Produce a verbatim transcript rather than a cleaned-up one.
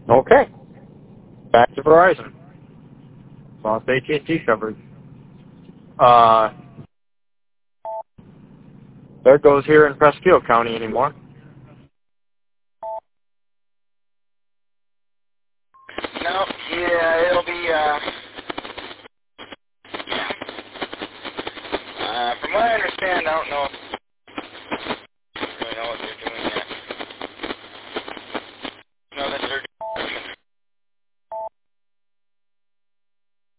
Okay. Back to Verizon. Lost A T and T coverage. Uh, there goes here in Presque County anymore. No, yeah.